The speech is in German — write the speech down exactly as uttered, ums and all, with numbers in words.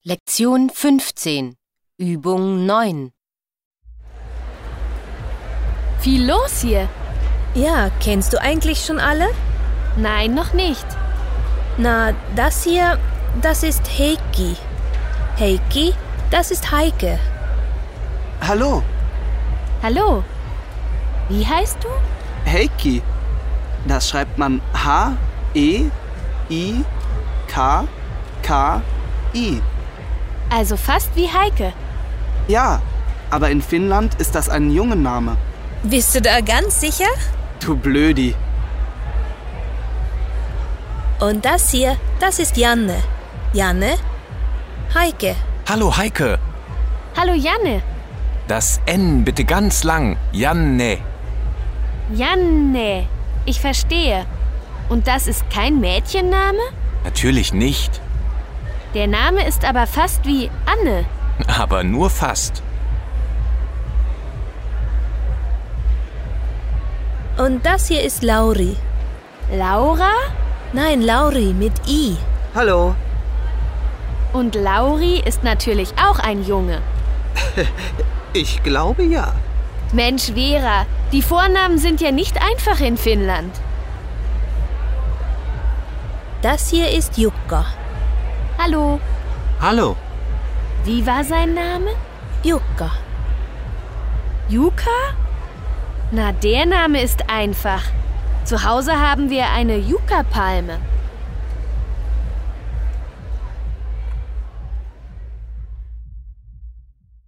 Lektion fünfzehn, Übung neun. Viel los hier. Ja, kennst du eigentlich schon alle? Nein, noch nicht. Na, das hier, das ist Heikki. Heikki, das ist Heike. Hallo, Hallo. Wie heißt du? Heikki. Das schreibt man H E I K K I. Also fast wie Heike. Ja, aber in Finnland ist das ein Jungenname. Bist du da ganz sicher? Du Blödi. Und das hier, das ist Janne. Janne, Heike. Hallo Heike. Hallo Janne. Das N bitte ganz lang. Janne. Janne. Ich verstehe. Und das ist kein Mädchenname? Natürlich nicht, Der Name ist aber fast wie Anne. aber nur fast. Und das hier ist Lauri. Laura? Nein, Lauri mit I. Hallo. Und Lauri ist natürlich auch ein Junge. Ich glaube ja. Mensch, Vera, die Vornamen sind ja nicht einfach in Finnland. Das hier ist Jukka. Hallo. Hallo. Wie war sein Name? Jukka. Juka? Na, der Name ist einfach. Zu Hause haben wir eine Yucca-Palme.